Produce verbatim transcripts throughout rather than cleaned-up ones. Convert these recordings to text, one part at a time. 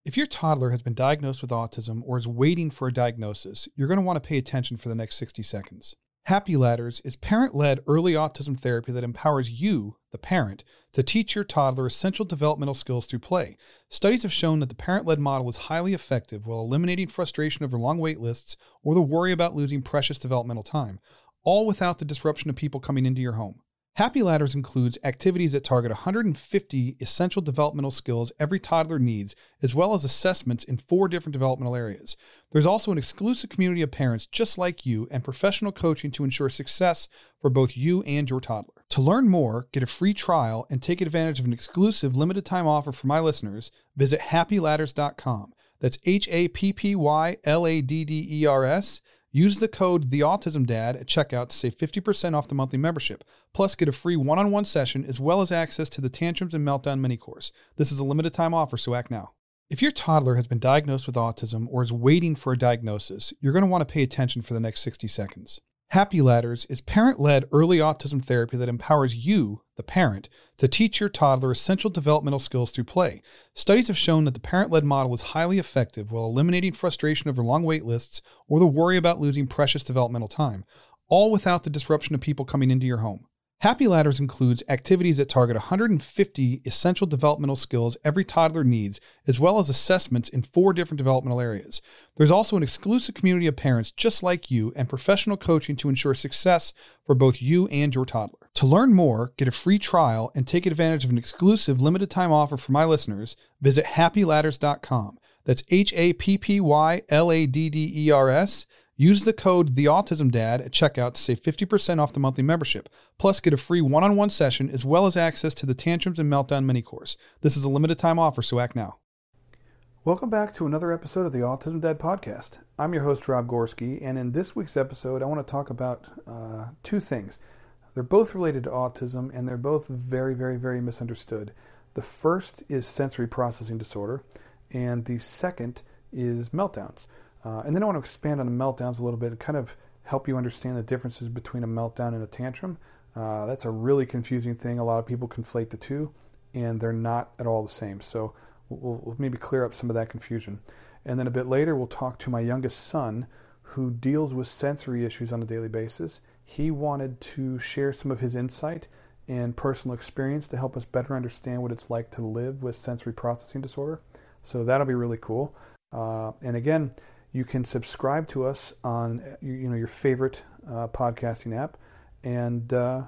If your toddler has been diagnosed with autism or is waiting for a diagnosis, you're going to want to pay attention for the next sixty seconds. Happy Ladders is parent-led early autism therapy that empowers you, the parent, to teach your toddler essential developmental skills through play. Studies have shown that the parent-led model is highly effective while eliminating frustration over long wait lists or the worry about losing precious developmental time, all without the disruption of people coming into your home. Happy Ladders includes activities that target one hundred fifty essential developmental skills every toddler needs, as well as assessments in four different developmental areas. There's also an exclusive community of parents just like you and professional coaching to ensure success for both you and your toddler. To learn more, get a free trial, and take advantage of an exclusive limited time offer for my listeners, visit happy ladders dot com. That's H A P P Y L A D D E R S. Use the code TheAutismDad at checkout to save fifty percent off the monthly membership. Plus, get a free one-on-one session as well as access to the Tantrums and Meltdown mini course. This is a limited time offer, so act now. If your toddler has been diagnosed with autism or is waiting for a diagnosis, you're going to want to pay attention for the next sixty seconds. Happy Ladders is parent-led early autism therapy that empowers you, the parent, to teach your toddler essential developmental skills through play. Studies have shown that the parent-led model is highly effective while eliminating frustration over long wait lists or the worry about losing precious developmental time, all without the disruption of people coming into your home. Happy Ladders includes activities that target one hundred fifty essential developmental skills every toddler needs, as well as assessments in four different developmental areas. There's also an exclusive community of parents just like you and professional coaching to ensure success for both you and your toddler. To learn more, get a free trial, and take advantage of an exclusive limited time offer for my listeners, visit happy ladders dot com. That's H A P P Y L A D D E R S. Use the code TheAutismDad at checkout to save fifty percent off the monthly membership. Plus, get a free one-on-one session as well as access to the Tantrums and Meltdown mini course. This is a limited time offer, so act now. Welcome back to another episode of the Autism Dad podcast. I'm your host, Rob Gorski, and in this week's episode, I want to talk about uh, two things. They're both related to autism, and they're both very, very, very misunderstood. The first is sensory processing disorder, and the second is meltdowns. Uh, and then I want to expand on the meltdowns a little bit and kind of help you understand the differences between a meltdown and a tantrum. Uh, that's a really confusing thing. A lot of people conflate the two, and they're not at all the same. So we'll, we'll maybe clear up some of that confusion. And then a bit later, we'll talk to my youngest son, who deals with sensory issues on a daily basis. He wanted to share some of his insight and personal experience to help us better understand what it's like to live with sensory processing disorder. So that'll be really cool. Uh, and again, you can subscribe to us on you know your favorite uh, podcasting app, and uh,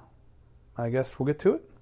I guess we'll get to it.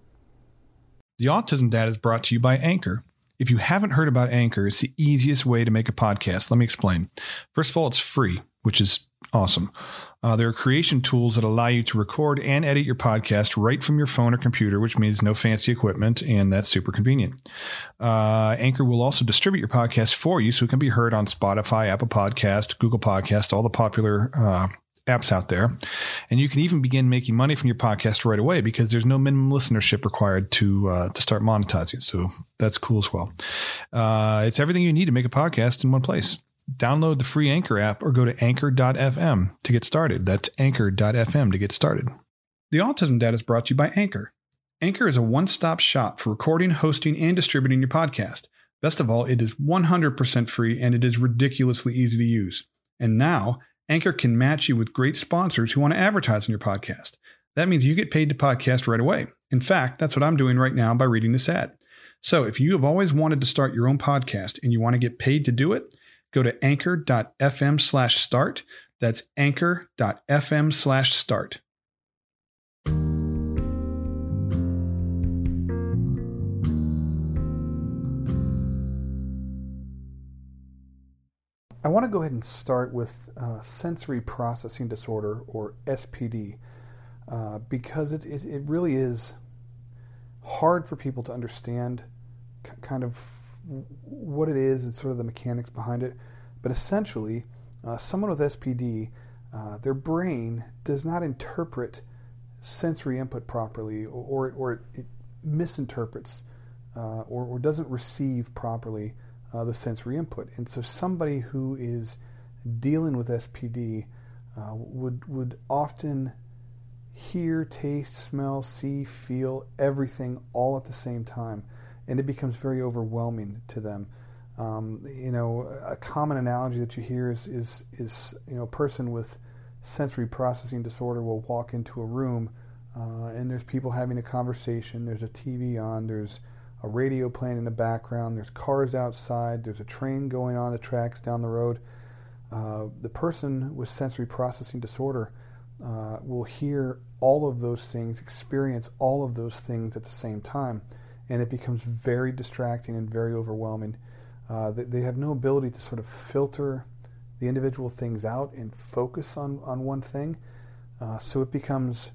The Autism Dad is brought to you by Anchor. If you haven't heard about Anchor, it's the easiest way to make a podcast. Let me explain. First of all, it's free, which is awesome. Uh, there are creation tools that allow you to record and edit your podcast right from your phone or computer, which means no fancy equipment, and that's super convenient. Uh, Anchor will also distribute your podcast for you so it can be heard on Spotify, Apple Podcast, Google Podcast, all the popular uh, apps out there. And you can even begin making money from your podcast right away because there's no minimum listenership required to uh, to start monetizing. So that's cool as well. Uh, it's everything you need to make a podcast in one place. Download the free Anchor app or go to anchor dot f m to get started. That's anchor dot f m to get started. The Autism Dad is brought to you by Anchor. Anchor is a one-stop shop for recording, hosting, and distributing your podcast. Best of all, it is one hundred percent free and it is ridiculously easy to use. And now, Anchor can match you with great sponsors who want to advertise on your podcast. That means you get paid to podcast right away. In fact, that's what I'm doing right now by reading this ad. So if you have always wanted to start your own podcast and you want to get paid to do it, go to anchor dot f m slash start. That's anchor dot f m slash start. I want to go ahead and start with uh, sensory processing disorder, or S P D, uh, because it, it, it really is hard for people to understand c- kind of what it is and sort of the mechanics behind it. But essentially, uh, someone with S P D, uh, their brain does not interpret sensory input properly, or, or it, it misinterprets uh, or, or doesn't receive properly uh, the sensory input. And so somebody who is dealing with S P D uh, would would often hear, taste, smell, see, feel everything all at the same time. And it becomes very overwhelming to them. Um, you know, a common analogy that you hear is, is, is, you know, a person with sensory processing disorder will walk into a room uh, and there's people having a conversation, there's a T V on, there's a radio playing in the background, there's cars outside, there's a train going on the tracks down the road. Uh, the person with sensory processing disorder uh, will hear all of those things, experience all of those things at the same time, and it becomes very distracting and very overwhelming. Uh, they, they have no ability to sort of filter the individual things out and focus on, on one thing. Uh, so it becomes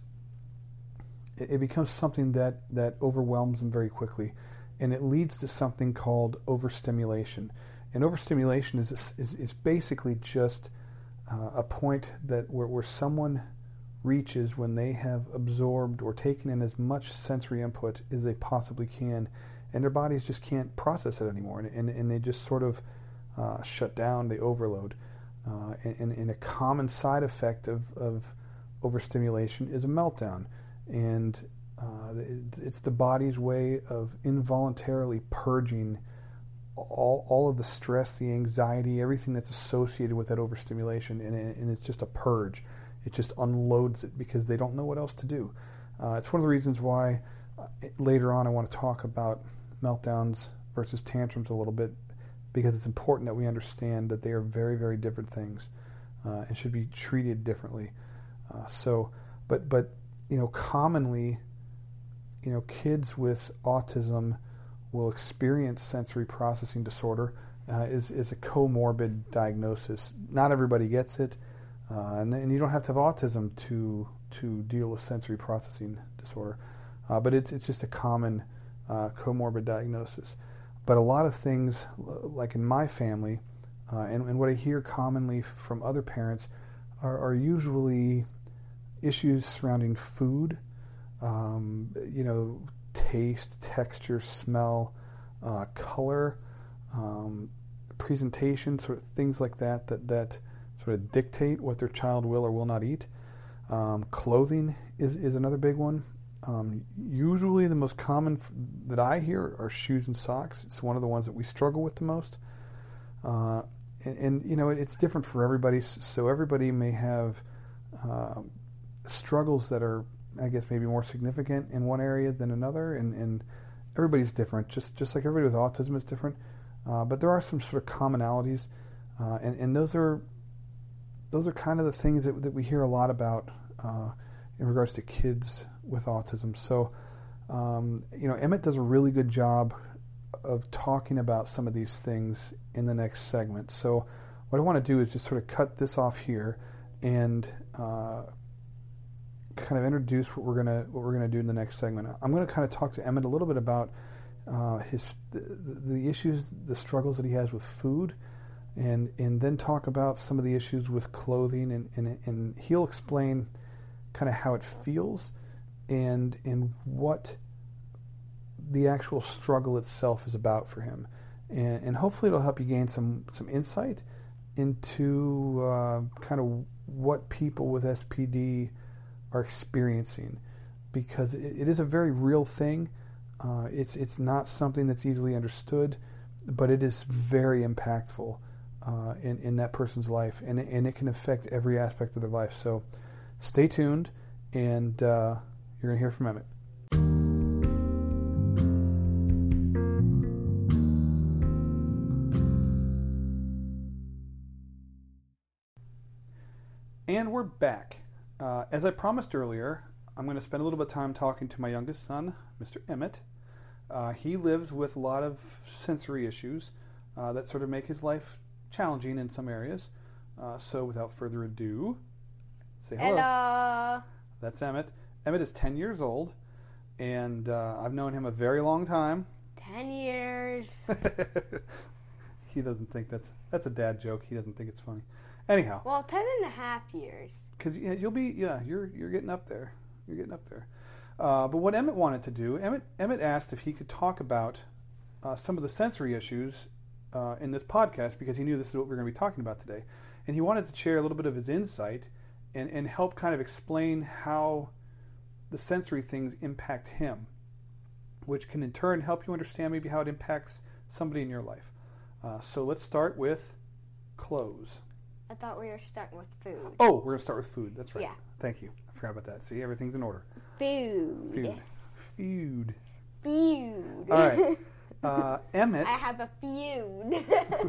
it, it becomes something that, that overwhelms them very quickly, and it leads to something called overstimulation. And overstimulation is is, is basically just uh, a point that where, where someone reaches when they have absorbed or taken in as much sensory input as they possibly can, and their bodies just can't process it anymore, and, and, and they just sort of uh, shut down, they overload. Uh, and, and a common side effect of, of overstimulation is a meltdown. And uh, it's the body's way of involuntarily purging all, all of the stress, the anxiety, everything that's associated with that overstimulation, and, and it's just a purge. It just unloads it because they don't know what else to do. Uh, it's one of the reasons why uh, later on I want to talk about meltdowns versus tantrums a little bit, because it's important that we understand that they are very, very different things uh, and should be treated differently. Uh, so, but, but, you know, commonly, you know, kids with autism will experience sensory processing disorder uh, is, is a comorbid diagnosis. Not everybody gets it. Uh, and, and you don't have to have autism to to deal with sensory processing disorder, uh, but it's it's just a common uh, comorbid diagnosis. But a lot of things, like in my family, uh, and, and what I hear commonly from other parents, are, are usually issues surrounding food, um, you know, taste, texture, smell, uh, color, um, presentation, sort of things like that that that. sort of dictate what their child will or will not eat. Um, clothing is, is another big one. Um, usually the most common f- that I hear are shoes and socks. It's one of the ones that we struggle with the most. Uh, and, and, you know, it, it's different for everybody. So everybody may have uh, struggles that are, I guess, maybe more significant in one area than another. And, and everybody's different, just, just like everybody with autism is different. Uh, but there are some sort of commonalities. Uh, and, and those are Those are kind of the things that, that we hear a lot about uh, in regards to kids with autism. So, um, you know, Emmett does a really good job of talking about some of these things in the next segment. So what I want to do is just sort of cut this off here and uh, kind of introduce what we're gonna what we're gonna do in the next segment. I'm going to kind of talk to Emmett a little bit about uh, his the, the issues, the struggles that he has with food. And and then talk about some of the issues with clothing, and, and, and he'll explain kind of how it feels and and what the actual struggle itself is about for him. And, and hopefully it'll help you gain some, some insight into uh, kind of what people with S P D are experiencing, because it, it is a very real thing. Uh, it's it's not something that's easily understood, but it is very impactful Uh, in, in that person's life, and, and it can affect every aspect of their life. So stay tuned, and uh, you're going to hear from Emmett. And we're back. Uh, as I promised earlier, I'm going to spend a little bit of time talking to my youngest son, Mister Emmett. Uh, he lives with a lot of sensory issues uh, that sort of make his life challenging in some areas. Uh, so without further ado, say hello. Hello. That's Emmett. Emmett is ten years old, and uh, I've known him a very long time. Ten years. He doesn't think that's that's a dad joke. He doesn't think it's funny. Anyhow. Well, ten and a half years. Because yeah, you'll be yeah you're you're getting up there. You're getting up there. Uh, but what Emmett wanted to do, Emmett Emmett asked if he could talk about uh, some of the sensory issues Uh, in this podcast, because he knew this is what we we're going to be talking about today. And he wanted to share a little bit of his insight and, and help kind of explain how the sensory things impact him, which can in turn help you understand maybe how it impacts somebody in your life. Uh, so let's start with clothes. I thought we were starting with food. Oh, we're going to start with food. That's right. Yeah. Thank you. I forgot about that. See, everything's in order. Food. Food. Food. Feud. All right. Uh, Emmett. I have a feud.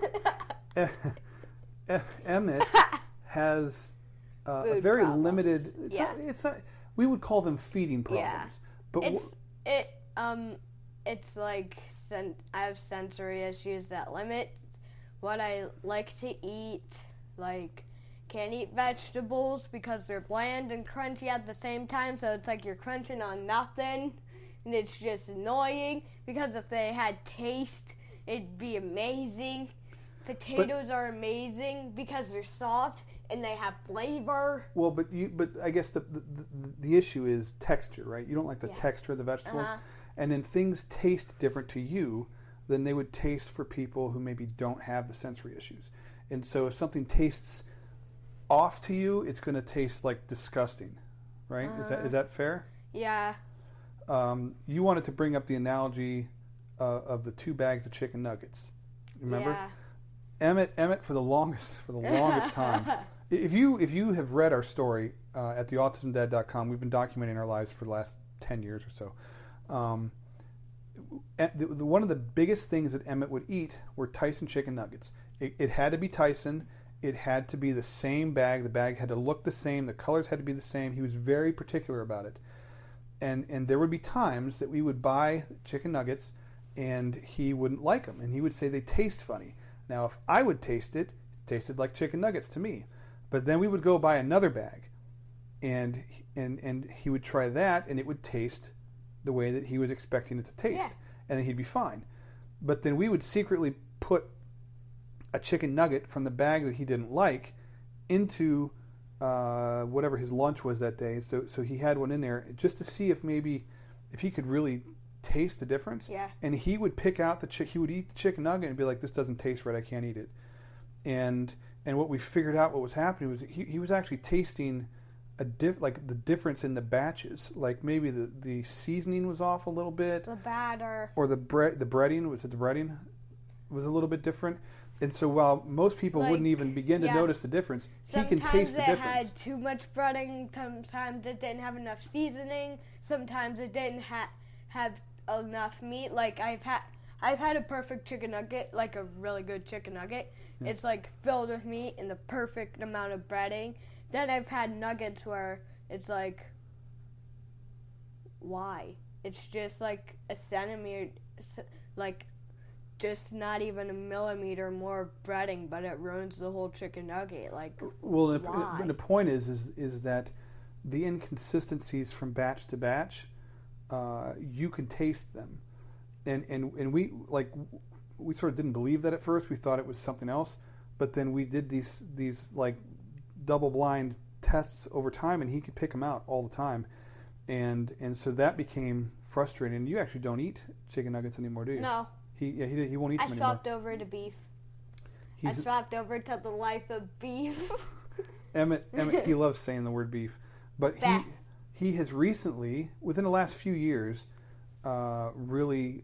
Emmett has uh, a Food very problems. limited. It's, Yeah. not, it's not. We would call them feeding problems. Yeah. But It's wh- it um it's like sen- I have sensory issues that limit what I like to eat. Like can't eat vegetables because they're bland and crunchy at the same time, so it's like you're crunching on nothing and it's just annoying because if they had taste it'd be amazing. Potatoes are amazing because they're soft and they have flavor. well, but you. But I guess the the, the the issue is texture, right? You don't like the Yeah. texture of the vegetables, Uh-huh. and then things taste different to you than they would taste for people who maybe don't have the sensory issues. And so, if something tastes off to you, it's going to taste like disgusting, right? Is that is that fair? Yeah. Um, you wanted to bring up the analogy uh, of the two bags of chicken nuggets. Remember? Yeah. Emmett, Emmett, for the longest, for the longest time. If you if you have read our story uh, at the autism dad dot com, we've been documenting our lives for the last ten years or so. Um, the, the, one of the biggest things that Emmett would eat were Tyson chicken nuggets. It, it had to be Tyson. It had to be the same bag. The bag had to look the same. The colors had to be the same. He was very particular about it. And and there would be times that we would buy chicken nuggets, and he wouldn't like them, and he would say they taste funny. Now, if I would taste it, it tasted like chicken nuggets to me. But then we would go buy another bag, and and and he would try that, and it would taste the way that he was expecting it to taste, Yeah. and then he'd be fine. But then we would secretly put a chicken nugget from the bag that he didn't like into uh, whatever his lunch was that day. So so he had one in there just to see if maybe if he could really taste the difference. Yeah. And he would pick out the chi- he would eat the chicken nugget and be like, this doesn't taste right, I can't eat it. And and what we figured out what was happening was he, he was actually tasting a diff, like the difference in the batches. Like maybe the, the seasoning was off a little bit, The batter. or the bread the breading was it the breading was a little bit different. And so while most people Like, wouldn't even begin to yeah. notice the difference, he can Sometimes taste the it difference. had too much breading. Sometimes it didn't have enough seasoning. Sometimes it didn't ha- have enough meat. Like I've had, I've had a perfect chicken nugget, like a really good chicken nugget. Yeah. It's like filled with meat and the perfect amount of breading. Then I've had nuggets where it's like, why? It's just like a centimeter, like just not even a millimeter more breading, but it ruins the whole chicken nugget. Like, Well, the, why? the point is, is is that the inconsistencies from batch to batch, uh, you can taste them, and and and we like we sort of didn't believe that at first. We thought it was something else, but then we did these these like double blind tests over time, and he could pick them out all the time, and and so that became frustrating. And you actually don't eat chicken nuggets anymore, do you? no. He yeah, he he won't eat I them anymore. swapped over to beef. He's I swapped over to the life of beef. Emmett, Emmett, he loves saying the word beef, but Bah. he he has recently, within the last few years, uh, really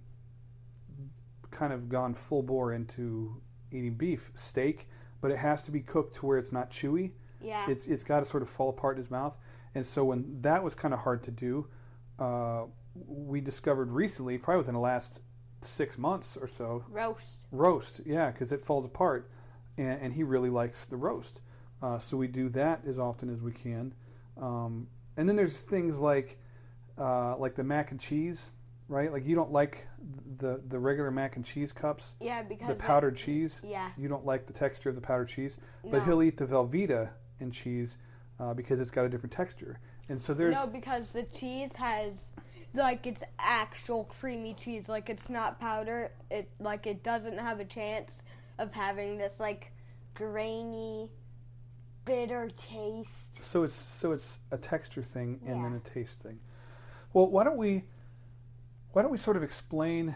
kind of gone full bore into eating beef steak, but it has to be cooked to where it's not chewy. Yeah. It's it's got to sort of fall apart in his mouth, and so when that was kind of hard to do, uh, we discovered recently, probably within the last six months or so, Roast. roast, yeah, because it falls apart, and, and he really likes the roast. Uh, so we do that as often as we can. Um, and then there's things like uh, like the mac and cheese, right? Like you don't like the the regular mac and cheese cups, Yeah, because the it- powdered cheese. Yeah. You don't like the texture of the powdered cheese, No. but he'll eat the Velveeta and cheese uh, because it's got a different texture. And so there's No, because the cheese has like it's actual creamy cheese. Like it's not powder. It like it doesn't have a chance of having this like grainy, bitter taste. So it's so it's a texture thing and then Yeah. a taste thing. Well, why don't we why don't we sort of explain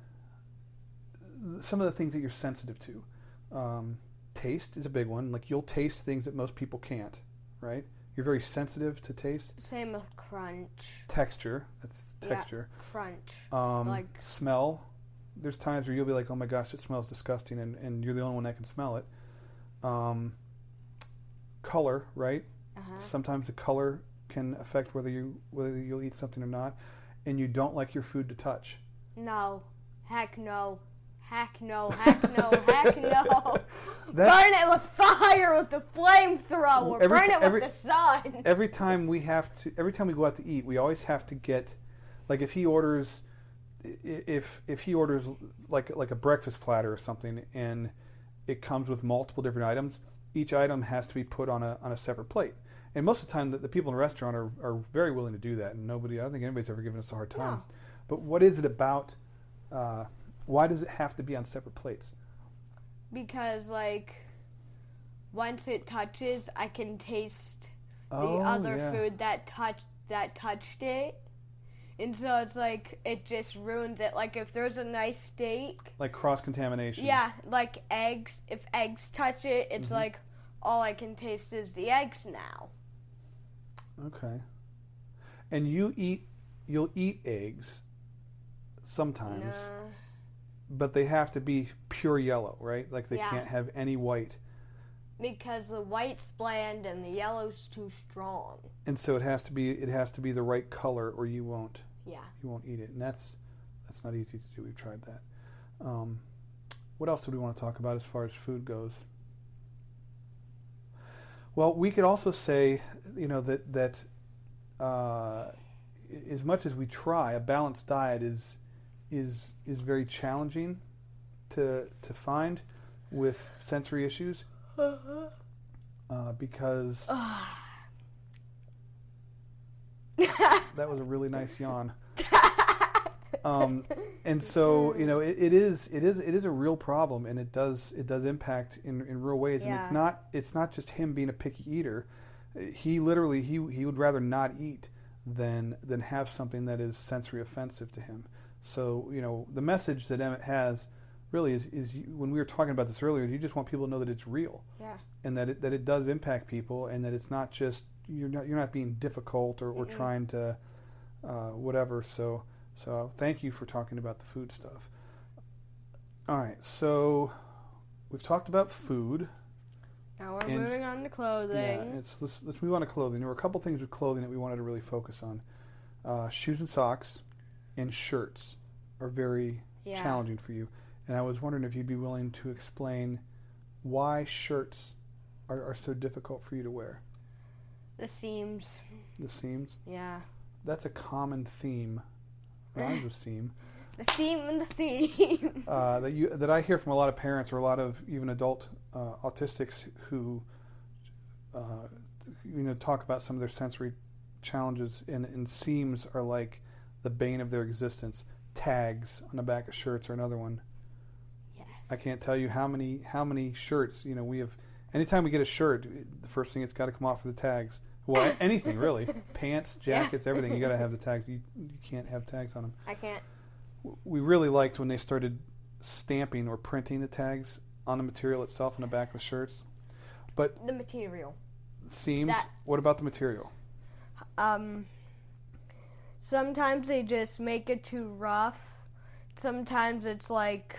some of the things that you're sensitive to? Um, taste is a big one. Like you'll taste things that most people can't, right? You're very sensitive to taste. Same with crunch. Texture, that's Yeah. texture. Crunch. Um, Like- smell, there's times where you'll be like, oh my gosh, it smells disgusting, and, and you're the only one that can smell it. Um, color, right? Uh-huh. Sometimes the color can affect whether you whether you'll eat something or not, and you don't like your food to touch. No. Heck no. Heck no. Heck no. Heck no. That's, Burn it with fire with the flamethrower. Every Burn ti- it every- with the sun. every time we have to, every time we go out to eat, we always have to get, like if he orders, i- if if he orders like like a breakfast platter or something, and it comes with multiple different items, each item has to be put on a on a separate plate. And most of the time, the, the people in the restaurant are, are very willing to do that, and nobody, I don't think anybody's ever given us a hard time. No. But what is it about? Uh, why does it have to be on separate plates? Because, like, once it touches, I can taste the Oh, other yeah. food that touched that touched it. And so it's like, it just ruins it. Like, if there's a nice steak, Like cross contamination. yeah, like eggs, if eggs touch it, it's Mhm. like, all I can taste is the eggs now. Okay. And you eat, you'll eat eggs sometimes, Nah. but they have to be pure yellow, right? Like they Yeah. can't have any white. Because the white's bland and the yellow's too strong. And so it has to be, it has to be the right color, or you won't, Yeah. you won't eat it. And that's, that's not easy to do. We've tried that. Um, what else do we want to talk about as far as food goes? Well, we could also say, you know, that that uh, as much as we try, a balanced diet is is is very challenging to to find with sensory issues uh, because that was a really nice yawn. Um, and so, you know, it, it is it is it is a real problem, and it does it does impact in, in real ways. And Yeah. it's not it's not just him being a picky eater. He literally he he would rather not eat than than have something that is sensory offensive to him. So, you know, the message that Emmett has really is is you, when we were talking about this earlier, you just want people to know that it's real. Yeah. And that it that it does impact people, and that it's not just you're not you're not being difficult or, or Mm-mm. trying to uh, whatever. So. So thank you for talking about the food stuff. All right, so we've talked about food. Now we're And- moving on to clothing. Yeah, it's let's let's move on to clothing. There were a couple things with clothing that we wanted to really focus on. Uh, shoes and socks, and shirts are very Yeah. challenging for you. And I was wondering if you'd be willing to explain why shirts are, are so difficult for you to wear. The seams. The seams. Yeah. That's a common theme. Rhymes with seam. The seam and the seam. Uh, that you that I hear from a lot of parents or a lot of even adult uh, autistics who uh, you know talk about some of their sensory challenges, and, and seams are like the bane of their existence. Tags on the back of shirts are another one. Yes. I can't tell you how many how many shirts you know we have. Anytime we get a shirt, the first thing it's got to come off are the tags. Well, anything really, pants, jackets, everything. You got to have the tags. You you can't have tags on them. I can't. We really liked when they started stamping or printing the tags on the material itself on the back of the shirts. But The material. seams, That- what about the material? Um. Sometimes they just make it too rough. Sometimes it's like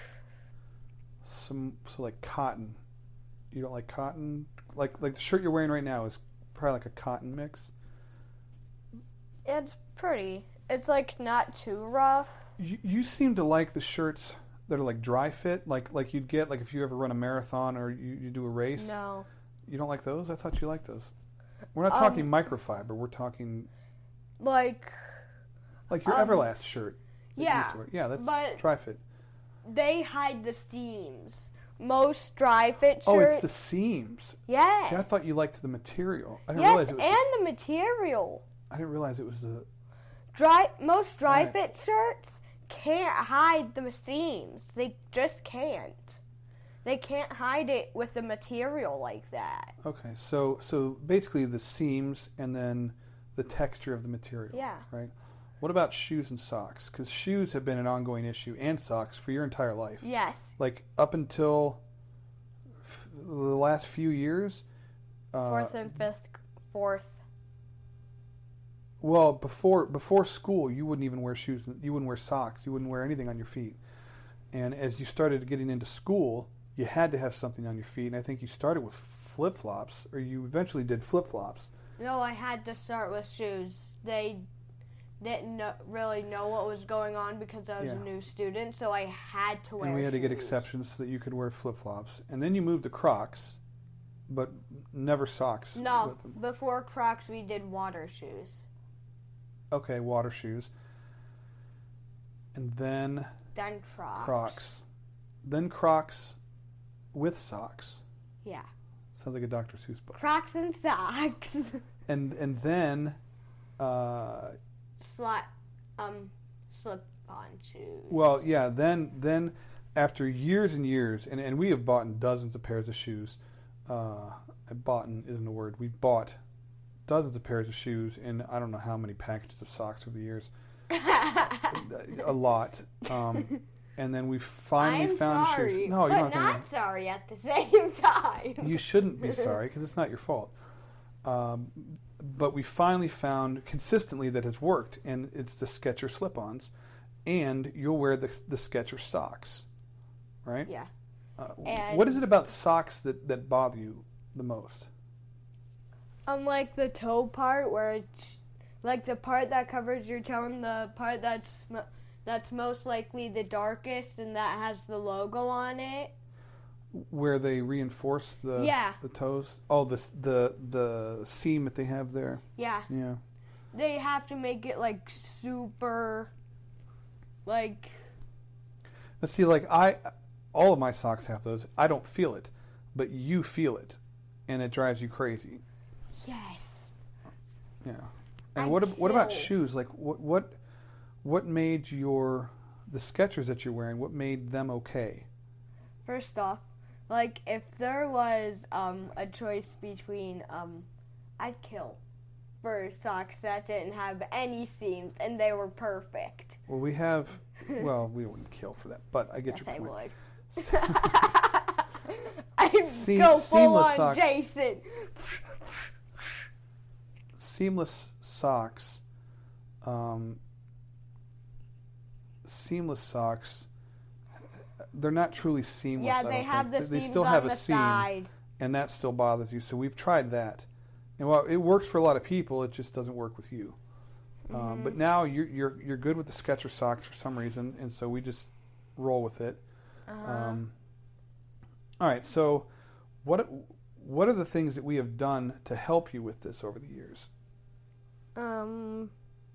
Some so like cotton. You don't like cotton? Like like the shirt you're wearing right now is probably like a cotton mix. it's pretty. It's like not too rough. You, you seem to like the shirts that are like dry fit, like like you'd get like if you ever run a marathon or you, you do a race. No. You don't like those? I thought you liked those. We're not Um, talking microfiber. We're talking Like like your um, Everlast shirt. that you yeah, used to wear. Yeah, that's but- dry fit. they hide the seams. Most dry fit shirts. Oh, it's the seams. yeah. See, I thought you liked the material. I didn't Yes, realize and it was. just- the material. I didn't realize it was the. Dry most dry Right. fit shirts can't hide the seams. They just can't. They can't hide it with the material like that. Okay, so so basically the seams and then the texture of the material. Yeah. Right. What about shoes and socks? Because shoes have been an ongoing issue, and socks for your entire life. Yes. Like up until f- the last few years. Uh, Fourth and fifth. Fourth. Well, before before school, you wouldn't even wear shoes. You wouldn't wear socks. You wouldn't wear anything on your feet. And as you started getting into school, you had to have something on your feet. And I think you started with flip-flops, or you eventually did flip-flops. No, I had to start with shoes. They didn't know, really know what was going on because I was Yeah. a new student, so I had to wear And we had to get shoes. exceptions so that you could wear flip-flops. And then you moved to Crocs, but never socks. No, with them. before Crocs, we did water shoes. Okay, water shoes. And then Then Crocs. Crocs. Then Crocs with socks. Yeah. Sounds like a Doctor Seuss book. Crocs and socks. And and then uh, Sli- um, slip-on shoes. well, yeah, then then after years and years, and, and we have bought dozens of pairs of shoes. Uh, bought isn't a word. We've bought dozens of pairs of shoes and I don't know how many packages of socks over the years. A lot. Um, and then we finally I'm found sorry, shoes. No, you but don't have to. not sorry at the same time. You shouldn't be sorry because it's not your fault. Um, but we finally found consistently that has worked, and it's the Skechers slip-ons, and you'll wear the the Skechers socks, right? Yeah. Uh, And- what is it about socks that, that bother you the most? Unlike the toe part, where it's like the part that covers your toe and the part that's mo- that's most likely the darkest and that has the logo on it. Where they reinforce the Yeah. the toes? Oh, the the the seam that they have there. Yeah, Yeah. they have to make it like super, like Let's see, like I, all of my socks have those. I don't feel it, but you feel it, and it drives you crazy. yes. Yeah. And I what ab- what about kill. shoes? Like what what what made your the Skechers that you're wearing? What made them okay? First off, like if there was um a choice between um, I'd kill for socks that didn't have any seams and they were perfect. Well, we have. Well, we wouldn't kill for that, but I get Yes, your I point. would. I'd Seam- go full seamless on socks. Jason. Seamless socks. Um, seamless socks. They're not truly seamless. Yeah, I they don't have think. the They seams still on have the a seam, side. and that still bothers you. So we've tried that, and while it works for a lot of people, it just doesn't work with you. Um, Mm-hmm. but now you're you're you're good with the Skechers socks for some reason, and so we just roll with it. Uh-huh. Um, all right. So, what what are the things that we have done to help you with this over the years? Um,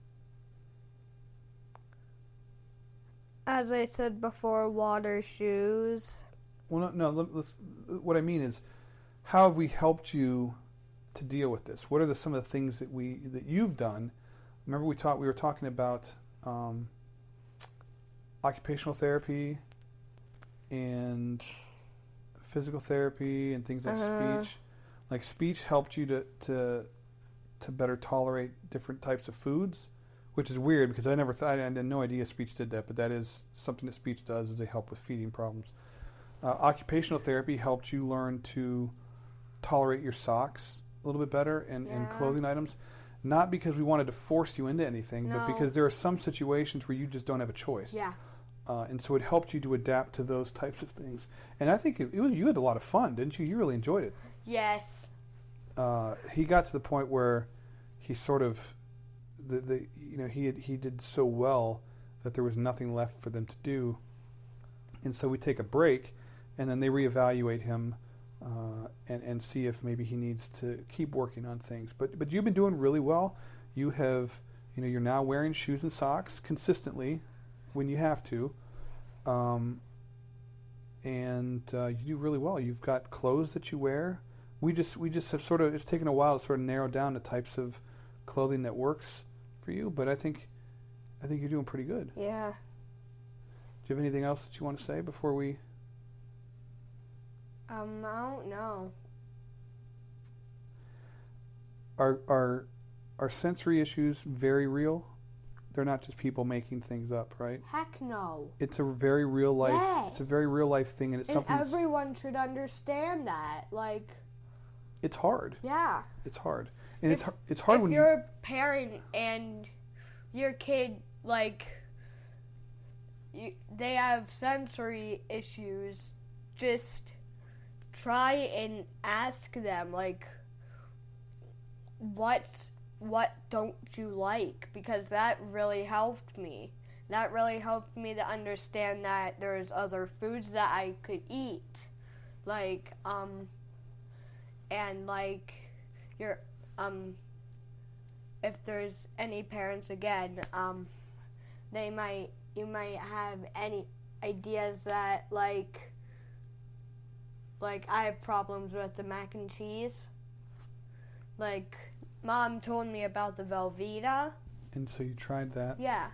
as I said before, water shoes. Well, no, no. let- Let's, what I mean is, how have we helped you to deal with this? What are the, some of the things that we that you've done? Remember, we talked. We were talking about um, occupational therapy and physical therapy and things like Uh-huh. speech. Like speech helped you to to to better tolerate different types of foods, which is weird because I never thought I had no idea speech did that, but that is something that speech does. Is they help with feeding problems. Uh, occupational therapy helped you learn to tolerate your socks a little bit better and, and Yeah. clothing items. Not because we wanted to force you into anything, but No. because there are some situations where you just don't have a choice. Yeah. Uh, and so it helped you to adapt to those types of things. And I think it, it was, you had a lot of fun, didn't you? You really enjoyed it. Yes. Uh, he got to the point where he sort of, the, the you know, he had, he did so well that there was nothing left for them to do. And so we take a break, and then they reevaluate him uh, and and see if maybe he needs to keep working on things. But but you've been doing really well. You have, you know, you're now wearing shoes and socks consistently when you have to, um, and uh, you do really well. You've got clothes that you wear. We just we just have sort of it's taken a while to sort of narrow down the types of clothing that works for you. But I think I think you're doing pretty good. Yeah. Do you have anything else that you want to say before we? Um, I don't know. Are are are sensory issues very real? They're not just people making things up, right? Heck no. It's a very real life. Yes. It's a very real life thing, and it's And something. that's- everyone should understand that. Like, it's hard. yeah. It's hard, and If- it's har- it's hard if when you're you. a parent and your kid, like, you, they have sensory issues, just try and ask them, like, what, what don't you like? Because that really helped me. That really helped me to understand that there's other foods that I could eat. Like, um, and like, you're, um, if there's any parents again, um, they might, you might have any ideas that, like, like, I have problems with the mac and cheese. Like, Mom told me about the Velveeta. And so you tried that? Yeah.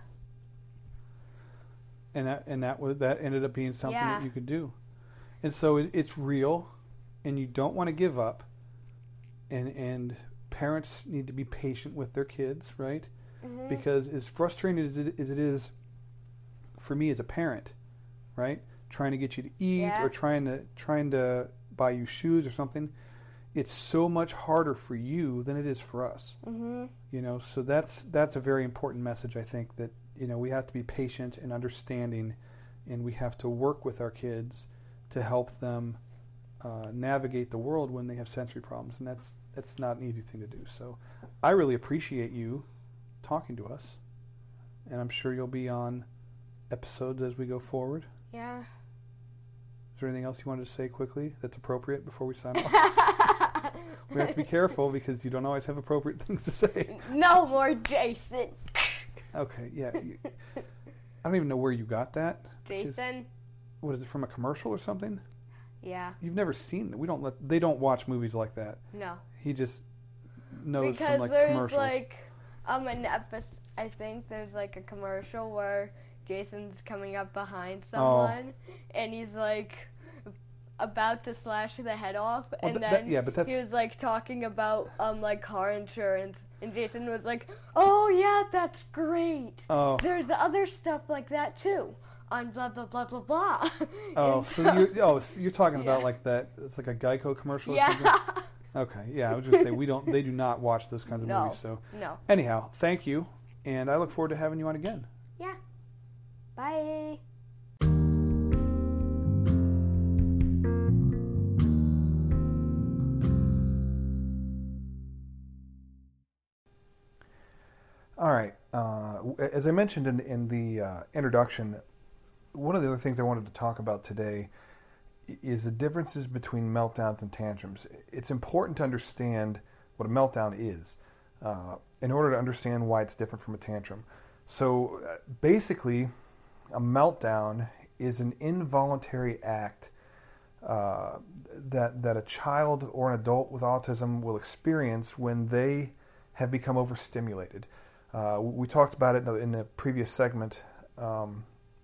And that, and that, was, that ended up being something Yeah. that you could do. And so it, it's real, and you don't want to give up. And and parents need to be patient with their kids, right? Mm-hmm. Because as frustrating as it, as it is for me as a parent, right? Trying to get you to eat Yeah. or trying to trying to buy you shoes or something, it's so much harder for you than it is for us. Mm-hmm. You know, so that's that's a very important message. I think that, you know, we have to be patient and understanding, and we have to work with our kids to help them uh, navigate the world when they have sensory problems, and that's that's not an easy thing to do. So I really appreciate you talking to us, and I'm sure you'll be on episodes as we go forward. Yeah. Is there anything else you wanted to say quickly that's appropriate before we sign off? We have to be careful because you don't always have appropriate things to say. No more Jason. Okay, yeah. You, I don't even know where you got that. because- Jason? What is it, from a commercial or something? Yeah. You've never seen it. We don't let. They don't watch movies like that. No. He just knows Because from like there's commercials. like um an episode. I think there's like a commercial where Jason's coming up behind Oh. someone, and he's like about to slash the head off, Well, and th- then that- yeah, but that's he was like talking about um like car insurance, and Jason was like, "Oh yeah, that's great. oh There's other stuff like that too." On blah blah blah blah blah. oh And so you're oh so you're talking about Yeah. like that. It's like a Geico commercial or yeah. something. Okay, yeah. I was just say we don't. They do not watch those kinds of No. movies. So No. anyhow, thank you, and I look forward to having you on again. Yeah. Bye. All right. Uh, as I mentioned in, in the uh, introduction, one of the other things I wanted to talk about today is the differences between meltdowns and tantrums. It's important to understand what a meltdown is uh, in order to understand why it's different from a tantrum. So uh, basically, a meltdown is an involuntary act uh, that that a child or an adult with autism will experience when they have become overstimulated. Uh, we talked about it in the, in the previous segment um,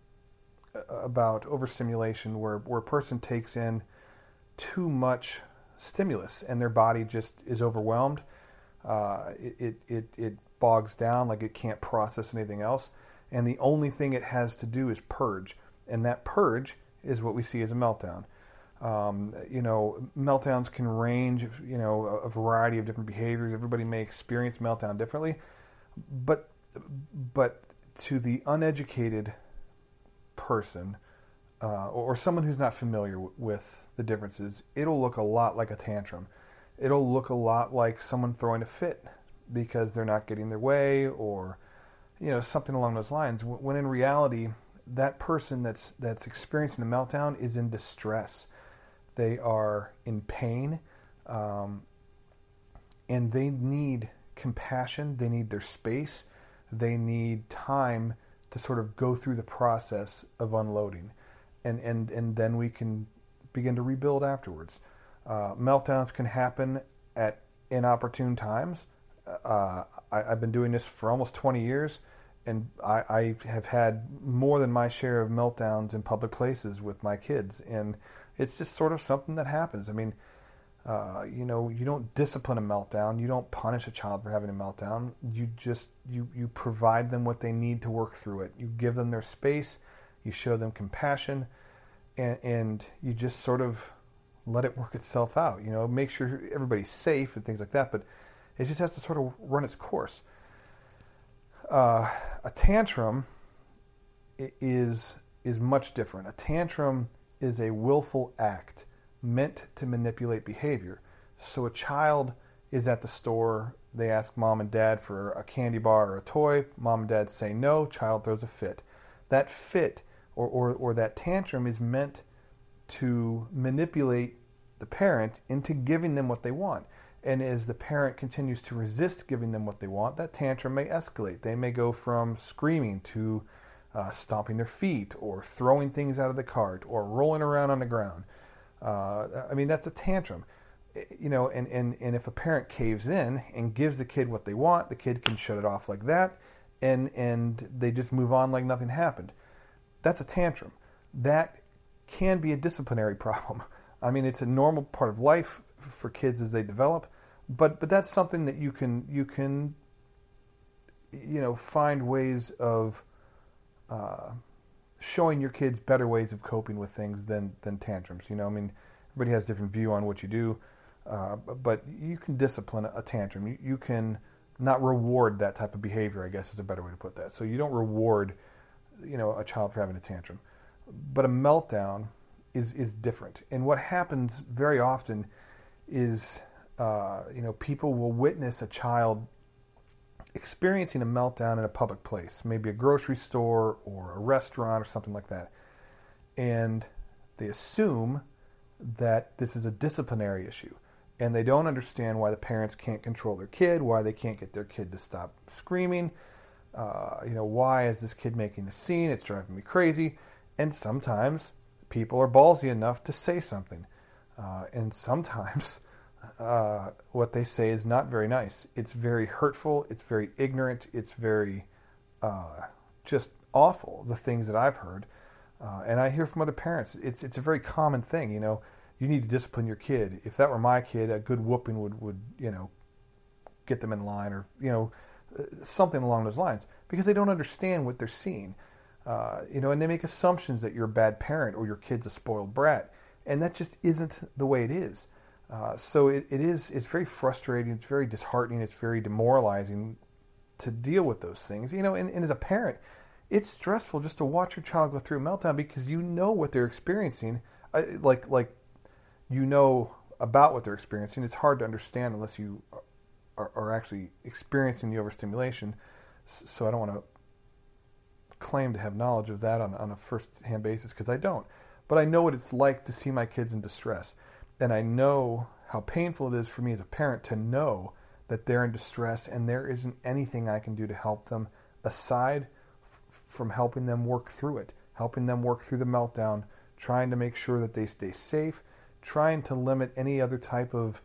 about overstimulation, where, where a person takes in too much stimulus and their body just is overwhelmed. Uh, it, it, it, it bogs down, like it can't process anything else. And the only thing it has to do is purge. And that purge is what we see as a meltdown. Um, you know, meltdowns can range, you know, a, a variety of different behaviors. Everybody may experience meltdown differently. But but to the uneducated person uh, or someone who's not familiar w- with the differences, it'll look a lot like a tantrum. It'll look a lot like someone throwing a fit because they're not getting their way, or you know, something along those lines. When in reality, that person that's that's experiencing a meltdown is in distress. They are in pain, um, and they need compassion, they need their space, they need time to sort of go through the process of unloading, and and and then we can begin to rebuild afterwards. Uh, meltdowns can happen at inopportune times. Uh, I, I've been doing this for almost twenty years, and I, I have had more than my share of meltdowns in public places with my kids, and it's just sort of something that happens. I mean, Uh, you know, you don't discipline a meltdown. You don't punish a child for having a meltdown. You just, you, you provide them what they need to work through it. You give them their space. You show them compassion, and, and you just sort of let it work itself out. You know, make sure everybody's safe and things like that, but it just has to sort of run its course. Uh, a tantrum is is much different. A tantrum is a willful act meant to manipulate behavior. So a child is at the store, they ask mom and dad for a candy bar or a toy, mom and dad say no, child throws a fit. That fit or, or, or that tantrum is meant to manipulate the parent into giving them what they want. And as the parent continues to resist giving them what they want, that tantrum may escalate. They may go from screaming to uh, stomping their feet or throwing things out of the cart or rolling around on the ground. Uh, I mean, that's a tantrum. You know, and, and, and if a parent caves in and gives the kid what they want, the kid can shut it off like that, and, and they just move on like nothing happened. That's a tantrum. That can be a disciplinary problem. I mean, it's a normal part of life for kids as they develop, but but that's something that you can you can you know find ways of uh, showing your kids better ways of coping with things than than tantrums. You know, I mean, everybody has a different view on what you do, uh, but you can discipline a tantrum. You, you can not reward that type of behavior, I guess is a better way to put that. So you don't reward, you know, a child for having a tantrum, but a meltdown is is different. And what happens very often is, uh, you know, people will witness a child experiencing a meltdown in a public place, maybe a grocery store or a restaurant or something like that, and they assume that this is a disciplinary issue, and they don't understand why the parents can't control their kid, why they can't get their kid to stop screaming. Uh, you know, why is this kid making a scene? It's driving me crazy. And sometimes people are ballsy enough to say something. Uh, and sometimes uh, what they say is not very nice. It's very hurtful. It's very ignorant. It's very uh, just awful, the things that I've heard. Uh, and I hear from other parents. It's it's a very common thing. You know, you need to discipline your kid. If that were my kid, a good whooping would, would you know, get them in line, or, you know, something along those lines, because they don't understand what they're seeing. Uh, you know, and they make assumptions that you're a bad parent or your kid's a spoiled brat, and that just isn't the way it is. Uh, so it, it is, it's very frustrating, it's very disheartening, it's very demoralizing to deal with those things. You know, and, and as a parent, it's stressful just to watch your child go through a meltdown, because you know what they're experiencing, uh, like like you know about what they're experiencing. It's hard to understand unless you are, are actually experiencing the overstimulation. So I don't want to claim to have knowledge of that on, on a first-hand basis, because I don't. But I know what it's like to see my kids in distress. And I know how painful it is for me as a parent to know that they're in distress and there isn't anything I can do to help them aside f- from helping them work through it, helping them work through the meltdown, trying to make sure that they stay safe, trying to limit any other type of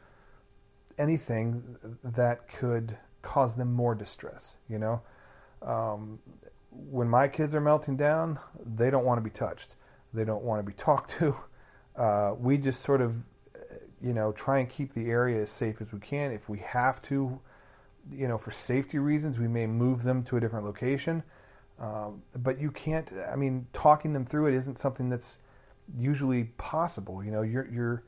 anything that could cause them more distress, you know? Um, when my kids are melting down, they don't want to be touched. They don't want to be talked to. Uh, we just sort of, you know, try and keep the area as safe as we can. If we have to, you know, for safety reasons, we may move them to a different location. Um, but you can't, I mean, talking them through it isn't something that's usually possible. You know, you're, you're,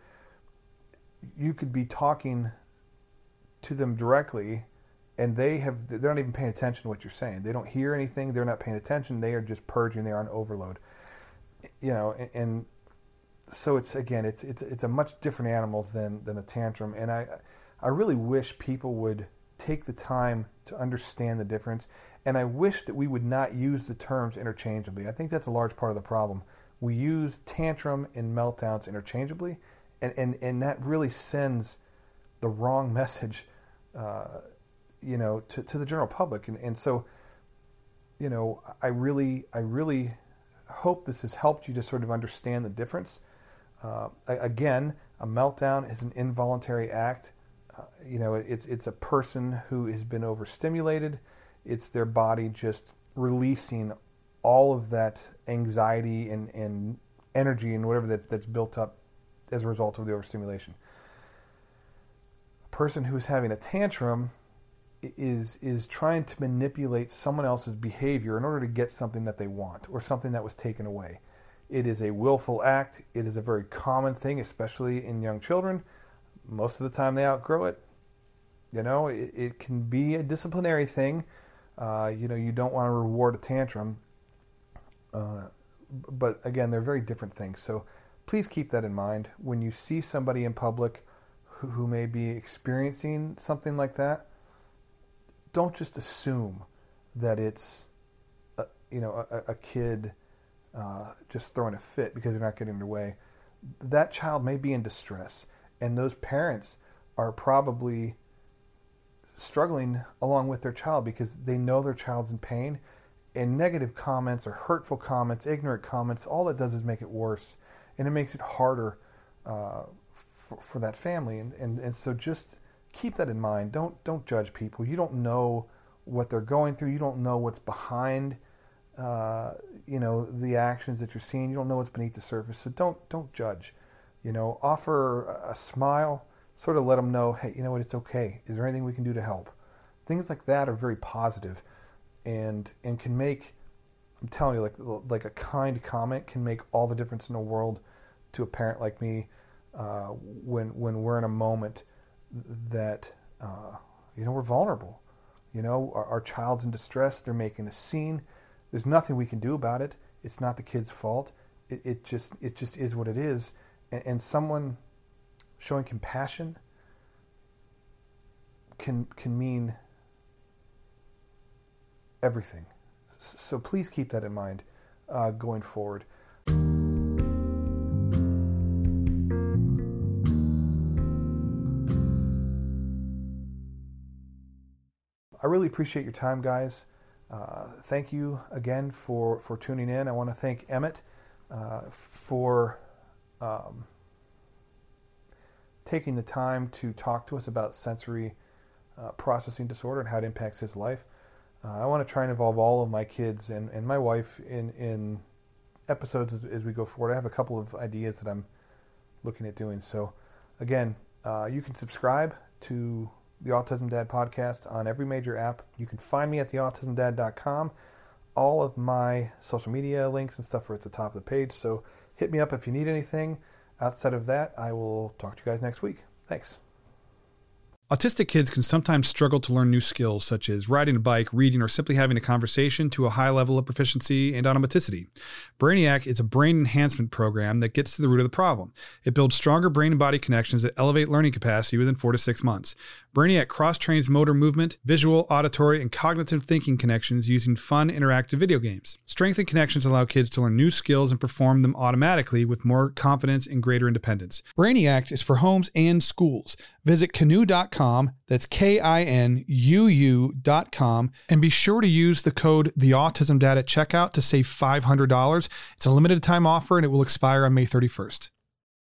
you could be talking to them directly, and they have, they're not even paying attention to what you're saying. They don't hear anything. They're not paying attention. They are just purging. They're on overload. You know, and, and so it's, again, it's it's it's a much different animal than than a tantrum. And I I really wish people would take the time to understand the difference. And I wish that we would not use the terms interchangeably. I think that's a large part of the problem. We use tantrum and meltdowns interchangeably, and and, and that really sends the wrong message, uh, you know, to, to the general public. And and so, you know, I really I really hope this has helped you to sort of understand the difference. Uh, again, a meltdown is an involuntary act. Uh, you know, it's it's a person who has been overstimulated. It's their body just releasing all of that anxiety and, and energy and whatever that's, that's built up as a result of the overstimulation. A person who is having a tantrum is is trying to manipulate someone else's behavior in order to get something that they want or something that was taken away. It is a willful act. It is a very common thing, especially in young children. Most of the time they outgrow it. You know, it, it can be a disciplinary thing. Uh, you know, you don't want to reward a tantrum. Uh, but again, they're very different things. So please keep that in mind. When you see somebody in public who, who may be experiencing something like that, don't just assume that it's, a, you know, a, a kid uh, just throwing a fit because they're not getting their way. That child may be in distress, and those parents are probably struggling along with their child because they know their child's in pain, and negative comments or hurtful comments, ignorant comments, all it does is make it worse, and it makes it harder uh, for, for that family. And, and, and so just keep that in mind. Don't don't judge people. You don't know what they're going through. You don't know what's behind uh, you know, the actions that you're seeing. You don't know what's beneath the surface. So don't don't judge. You know, offer a smile, sort of let them know, hey, you know what, it's okay. Is there anything we can do to help? Things like that are very positive, and and can make, I'm telling you, like like a kind comment can make all the difference in the world to a parent like me uh, when when we're in a moment that uh, you know, we're vulnerable. You know, our, our child's in distress. They're making a scene. There's nothing we can do about it. It's not the kid's fault. It, it just it just is what it is. And, and someone showing compassion can can mean everything. So please keep that in mind uh, going forward. I really appreciate your time, guys. Uh, thank you again for, for tuning in. I want to thank Emmett uh, for um, taking the time to talk to us about sensory uh, processing disorder and how it impacts his life. Uh, I want to try and involve all of my kids and, and my wife in, in episodes as, as we go forward. I have a couple of ideas that I'm looking at doing. So, again, uh, you can subscribe to the Autism Dad podcast on every major app. You can find me at the autism dad dot com. All of my social media links and stuff are at the top of the page, so hit me up if you need anything. Outside of that, I will talk to you guys next week. Thanks. Autistic kids can sometimes struggle to learn new skills such as riding a bike, reading, or simply having a conversation to a high level of proficiency and automaticity. Brainiac is a brain enhancement program that gets to the root of the problem. It builds stronger brain and body connections that elevate learning capacity within four to six months. Brainiac cross-trains motor movement, visual, auditory, and cognitive thinking connections using fun, interactive video games. Strengthened connections allow kids to learn new skills and perform them automatically with more confidence and greater independence. Brainiac is for homes and schools. Visit Kinuu dot com, that's K I N U U dot com, and be sure to use the code TheAutismDad at checkout to save five hundred dollars. It's a limited time offer and it will expire on May thirty-first.